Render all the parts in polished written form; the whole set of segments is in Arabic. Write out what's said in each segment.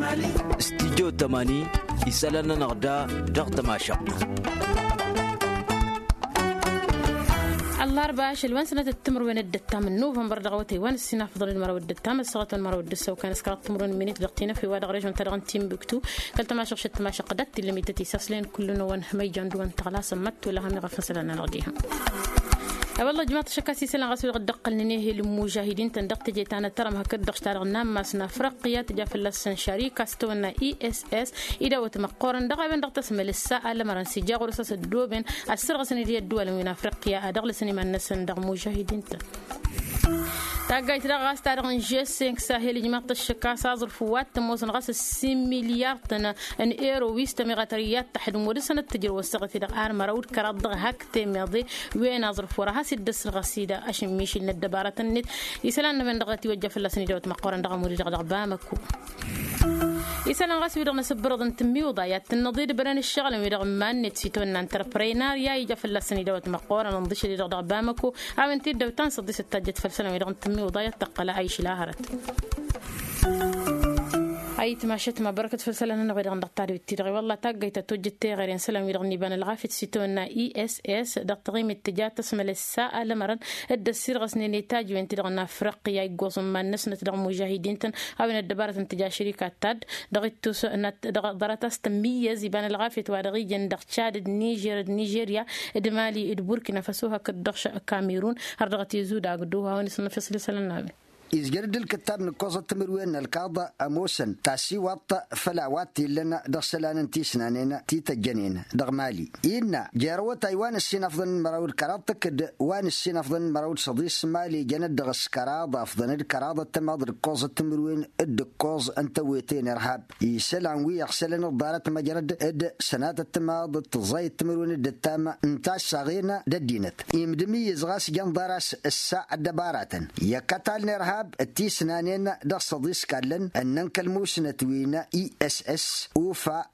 استديو 80 يسألنا نغدا ضغط ماشق الأربعاء شلوان سنة التمر وين الدتا من نوفمبر دغوتي وين السنة فضل المرة الدتا مسقط المرة الدسة وكان سكرت تمرون منيت دقتينا في واد غريج وانترغن تيم بكتو قلت ما شق شت ما شق قدت اللي ميتتي ساسلين كلنا وين همي جندو وين تغلا سمت ولا هم يغفص لنا نغديها والله جماعة شكاسي سلام غسل غدق لنيه المجاهدين تندق تجي تانا ترى ما كدق اشتغل نام ماسنا فرقية تجا في اللسن شريكة استونا ESS إذا وتمقورن دقا بين دق تسمى للساعة لما رنسجا غرساس الدوبين السرغ سندية الدول من أفريقيا أدغل سني من نسن دق مجاهدين تاجي ترى تارغن جيسينك ساهل جماعة الشكاسة ظرف وات موسن غاس 6 مليار ان ايرو ويستمي غتريات تحد مورسنة تجر وسقتي دق مرود كرد هك تمضي وين ظرف وراها سدس الغسيدة أشم ميشي الدبارة النت يسلان من دغتي وجه في اللسني دوت مقارن دغ موري دغ بامكو يسلان غاس ويدغ نسبرض انتمي وضايات النضيد بران الشغل ويدغ مان نتسيتون انتربرينار يا يجا في اللسني دوت مقارن نضيش لي دغ بامكو او انتي دوتان صدي ستاجت في السنة ويدغ انتمي وضايات تقلا عيش لاهرت أي تماشت ما بركة في السلام أنا غير عند الطاري التدري والله تاجي تتوجد غير سلام يرغني بان الغافت سيتونا ESS دقيم اتجاه تسمى للساعة لمرن الدسير غسني نتاج وين تدغنا أفريقيا يقوس ما الناس نتدغ مجاهدين تن أو إن الدبارة اتجاه شركة تاد دغيت توس ضرت استميز بان الغافت ورغي جندق تشاد نيجيريا دمالي البوركينا فاسوها كدغش كاميرون هردغت يزود عقدوها ونسنا في السلام يزجرد الكتاب نقص التمروين القاضة أموسن تاسي وط فلاوات لنا دخلنا تيسنانين تيتجنين دغمالي إن جارو تايوان السين أفضل مراود كراتك وان السين أفضل مراود صديس مالي جند دغس كراد أفضل الكرادة تماضر القوز التمروين الدقوز أنت ويتين إرهاب يسلعن ويغسلن الضارة مجرد سنات التماض تزاي التمروين الدتامة انتاش صغيرنا ددينت يمدمي يزغاس جندراس الساعة دبارات يكتال نرهاب التيسنانين دغ صديس كالن أنن كالموسنة وينا ESS وفا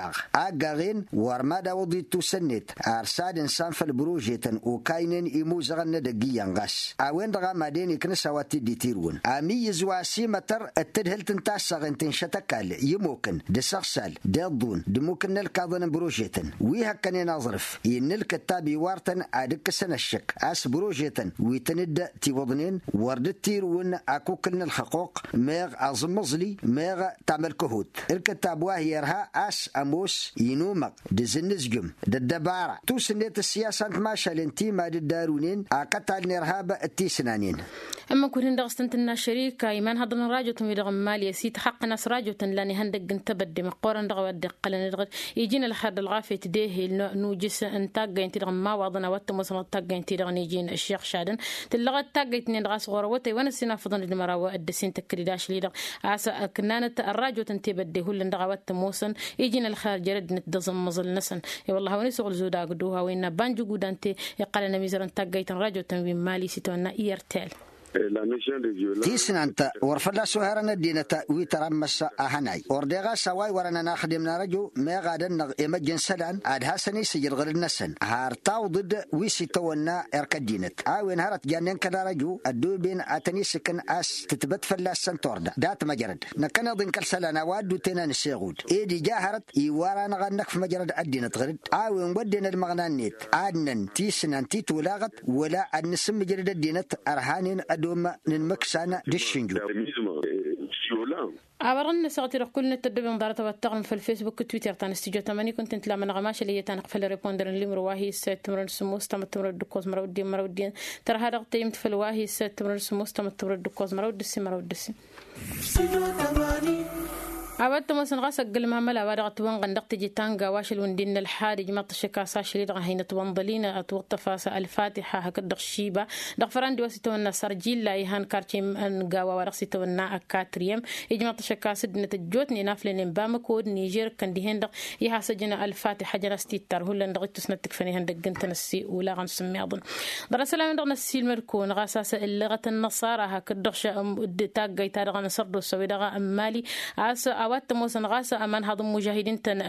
أقاغين ورمادا وضيتو سنت أرساد إنسان فالبروجيتن وكاينين إيموزغن دقيان غاس أوين دغا مادين يكنسواتي ديتيرون أميز واسي متر التدهل تنتاسغن تنشتكال يموكن دسغسال ديضون دموكن الكاظن بروجيتن ويها كان نظرف إن الكتابي وارتن أدك سنشك أس بروجيتن ويتند تيوضنين وردت تيرون أكو كلنا الحقوق ميغ أزمزلي ميغ تعمل كهود الكتاب واهيرها أس أموس ينومق دزنزجم ددبارة توسنيت السياسة ماشا لنتي ما ددارونين أكتال نرهاب التيسنانين أما كلنا دغستنتنا شريكة إيمان هذا راجو تميدغ مال يسيت حق ناس راجو تنلاني هندق انتبد مقورن دغ ودق قلنا يجينا الخد الغافي تديه نوجس انتاج ينتدغ ما وضنا وتمصن التاج ينتدغ نيجين الشيخ شادن تلغت تاج يتنين غاس غروتي وانا سينا فضل المراوة الدسين تكريداش ليدغ عسى كنانة الراجو تنتبد هو اللي دغوت موسن يجينا الخارج جرد نتدزم مزل نسن يا والله وني سغل زودا قدوها وين بانجو قدانتي يقالنا ميزرن تاج يتن راجو تنوين مالي سيتونا إيرتيل تيسن أنت ورفلا سهرنا الدينة ويترمس أهناي وردغا سواي ورنا نخدمنا رجو ما غادن إمجن سلان أدها سني سجل غير النسن هارتاو ضد ويسيتونا إركدينت أو إنهارت جانين كذا رجو الدوبين أتني سكن أس تتبت فلا سنتوردا دات مجرد نكنا ضن كل سلان وادو تنان السيغود إيدي جاهرت يوارا غنك في مجرد الدينة غرد أو نودين المغنانيت عدنن تيسن أنتي تولاغت ولا النسم مجرد الدينة أرهانين دوما نمكسانا دشنجو عبرنا ساعتي كلنا تدبين ضارة والتغم في الفيسبوك تويتر تان استجو تماني كنت انت لما نغماش اللي تنقفل ريبوندر اللي مرواهي السيد تمر السموس تم تمر الدكوز مرودين ترى هذا قيمت في الواهي السيد تمر السموس تم تمر الدكوز مرودسي عبدت مثلا غاسق قلما ملا ورقت وانغندقت جيتانغا واشل وندين الحارج ما تشكا ساشلي دغ هينه تونضلينا اتوطفاس الفاتحه هكذا الشيبه دغفران دي وسيتونا سرجيل لا يهان كارتيم ان غاوا ورقسيتونا اكاتريم يجما تشكا سدنه الجوتني نافلين بامكو نيجر كان دي هند يها سجنا الفاتحه جنستي تر هولن دغت سنتك فني هند جنتنسي ولا غنسمي اظن در سلام دغ نسيل مركون غاساس اللغه النصارى هكذا تاغي تاغ نصردو سوي دغ امالي اس أوات موسن غاسة أمان هذا مجاهدين تن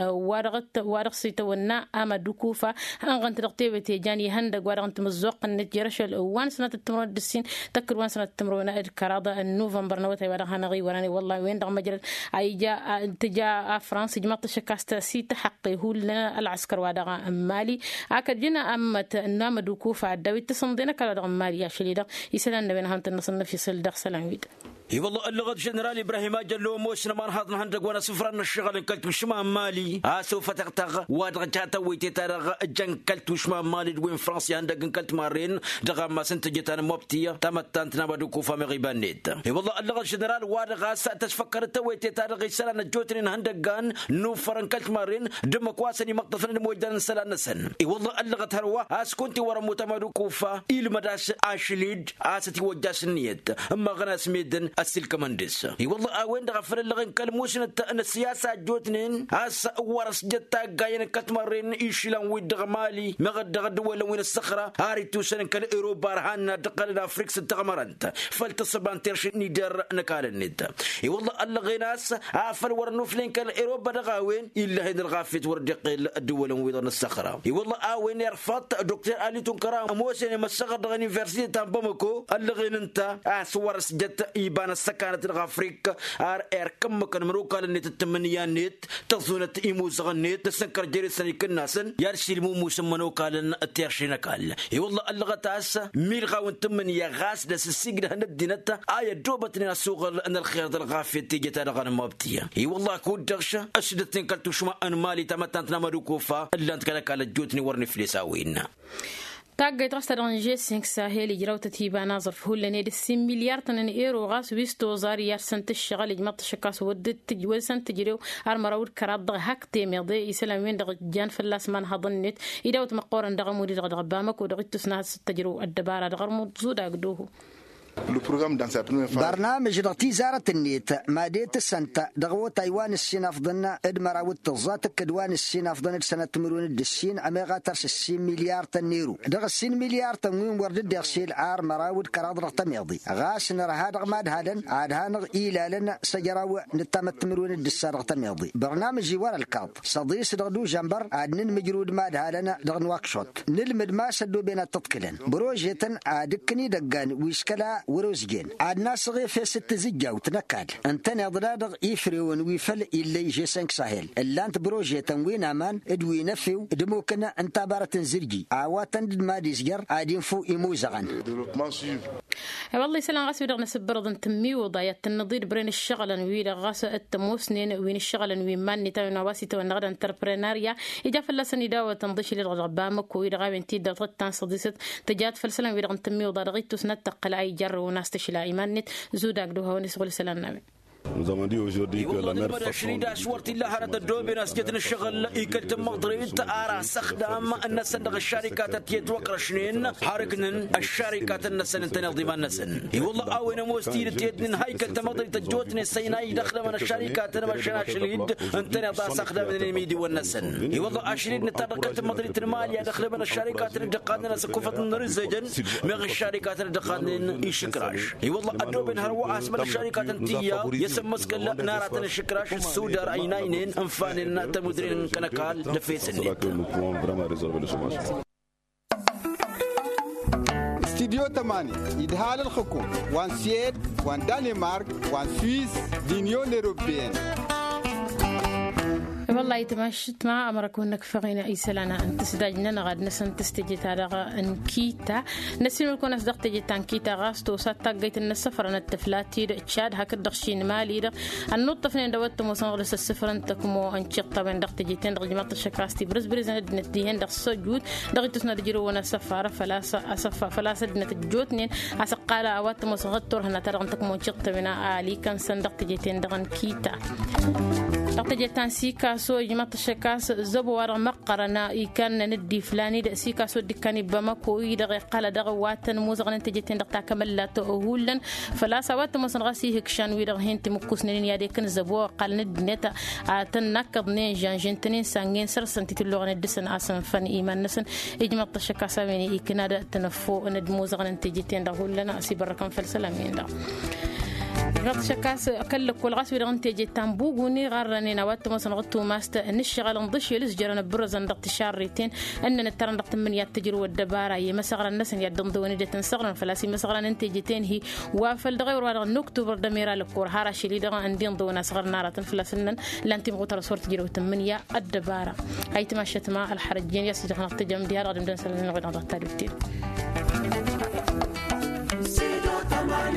وارغ سيتونا أما دوكوفا أنغن ترقتي بتيجاني هندق وارغن تمزوق النتجرش الأوان سنة التمرون الدسين تكر وان سنة التمرون الكرادة النوفمبر نوتي وارغ هنغي وراني والله وين رغم مجرد أي جاء تجا فرنسا جمعت شكاستا سيت حقي هو لنا العسكر وارغ مالي أكد جنا أمت نام دوكوفا الدوي تصندنا كلا رغم مالي يا شليدا يسلن بين هانت النصن في سل دخ سلام ويد اي والله اللغة جنرال ابراهيم اجل لو موسنا ما نهضنا هندق وانا سفران الشغل انكلت وشمام مالي سوف تغتغ وادغجاتا ويتي ترغ جنكلت وشمام مالي وين فرنسا هندق انكلت مارين دغ ما سنتجت انا موبتيه تمتنتنا بدوكو فامي غيبانيت اي والله اللغة جنرال وادغ تفكر تويتي ترغ سلان جوترين هندقان نو فرنكلت مارين دم كواسني مقطفن موجدان سلان سن اي والله اللغة هروا كنتي ورا متمدوكو فا المداس اشليد استي وجاس نيت اما غنا سميدن السل كماندس والله وين دغفر اللغن كلموسن ان السياسه جوتنين ورس جتا جاين كتمرين ايشلان ويدغ مالي مغدغ ولا وين الصخره هاريتو سن كل اوروبا رهنا دقل افريكس تغمرنت فلتصبان ترش نيدر نكال الند والله اللغيناس عفر ورنو فلين كل اوروبا دغاوين الا هين الغافيت وردقل الدول ويدن الصخره والله وين يرفض دكتور علي تنكرا موسن مسخر دغ يونيفرسيتي تامبمكو اللغين انت ورس جتا يبان السكانة الغافريك كم كان مروكا لنت التمنيانيت تظنت إيموز غنيت تسنكر جريسني كناسن يرشي المومو سمنوكا لن التيرشينكال والله اللغة تاسا ميلغا وانتمنيا غاس دس السيقنا هندينتا دوبتني السوق أن الخير الغافي تيجي تلغى المبتية والله كود دغشة أشدتني كالتو شما أن مالي تمتنتنا مروكوفا إلا انت كالك على جوتني ورني فليساوين تاجي ترى رانجي 5 ساهل يجراو تتيبا ناظر فهو لنا 6 مليار تن ايرو غاس ويستو زاريار سنت الشغل جمط شكاس ودت تجوال سنت تجريو ارمراود كراد هاك تيميضي يسلمين دغ جان فلاس من هضنت اذا مقورن دغ مودي دغ بامك ودغ تسنا تجرو الدباره دغ مزودا قدوه برنامج رتي زارة النيت ماديت السنة دغو تايوان السين فضلنا ادمر والتزات كدوان السين فضلنا سنة تمرون الدسين اميغا ترس 6 مليار تنيرو دغ 6 مليار تموين ورد الدغسيل عار مراود كراد رقم غاس نرى هذا ماد هادن عاد هانغ الى لنا سجراو نتامت تمرون الدسار رقم يضي برنامج ورا الكاظ صديس دغدو جنبر عاد نمجرود ماد هادنا دغ نواكشوت نلمد ما سدو بين التطكلن بروجيتن عادكني دقان ويشكلا وروزجين عادنا صغير في 6 زجا وتنكاد انتنا ضرادغ يفريون ويفل اللي يجي 5 ساهل الا انت بروجي تنوين امان ادوي نفيو دموكنا انت بارت زرجي عواتن ما ديسجر عادين فو يموزغن والله سلام غاس ودغنا سبرض تمي وضايت النظير برين الشغل ويدا غاس التموسنين وين الشغل وين ماني تو نواسي تو نغدا انتربريناريا اجا فلسني داو تنضيش لي رغبامك ويدا غابن تي دطتان صديست تجات فلسلام ويدا تمي وضارغيت سنتقل اي جر وناس تشلا ايمانت زوداك دوها ونسغل سلام نبي Nous avons dit aujourd'hui que la meilleure façon de الشركات تيتوكرشنين حركن الشركات النسن تنظيم النسن والله اوين موستير تيدن هيكل تمضي تجوتني السيناي دخل من الشركات مشان شريد انتنا تاخذ من الميدي والنسن والله اشريد نتركت مضي الماليه دخل من الشركات الدقان سكوفه النرزجن من الشركات الدقان يشكراش والله ادوبن هروا اسم الشركات انتيا مسكلا ناراتنا الشكراش السودار عينين انفاننا تمدرين كنكال لفيسن استديو 8 يدهال الحكومة وان سيد وان دنمارك وان سويس دينيون اوروبيين والله يتماشت مع أمرك وإنك فغينا أي سلانة أنت سداجنا نغاد نسن تستجي تارغا أنكيتا نسين الكون أصدق تجي تانكيتا غاستو ساتا جيت النسفر أن التفلاتي تشاد هك الدخشين مالي النقطة فين دوت موسنغلس السفر أنتكمو أنشقة بين دق تجي تين رجمة الشكاستي برز نديهن دق سجود دق تسنا رجلو ونسفارة فلا سدنا تجوتنين أسقالا أوات موسنغتور هنا ترى أنتكمو أنشقة بنا آلي كان سندق تجي تين دق أنكيتا دق تجي تانسيكا سو جماعة الشكاس زبوار مقرنا يكان ندي فلاني دأسيكا سو دكاني بمكو يدغي قال دغواتن موزغن تجتين دقتا كملا تأهولا فلا سوات مصنغاسي هكشان ويدغهين تمكوسنين يادي كن زبوار قال ندنيتا تنكض نين جانجنتنين سانجين سرسن تتلوغن الدسن آسن فان إيمان نسن جماعة الشكاس ويني إكنادا تنفو ند موزغن تجتين دغولا أسي بركم فالسلامين دا غط شكاس أكلك والغاس ودغن تيجي تنبوغوني غارني نوات مثلا غطو ماست نشغل نضش يلس جرنا برز ندقت شاريتين أننا ترى ندقت من يتجر والدبارة يمسغر الناس يدن ضوني جت صغرا فلاسي مسغرا انت جتين هي وافل دغير ولا نكتب دميرا لكور هارا شيلي دغ عندين ضونا صغر نارة فلاسنن لانتي مغوتر صورت جيرو تمنيا الدبارة هاي تماشت مع الحرجين يسجل نقط جم ديار غادي ندن سلام نغير نضغط تالوتين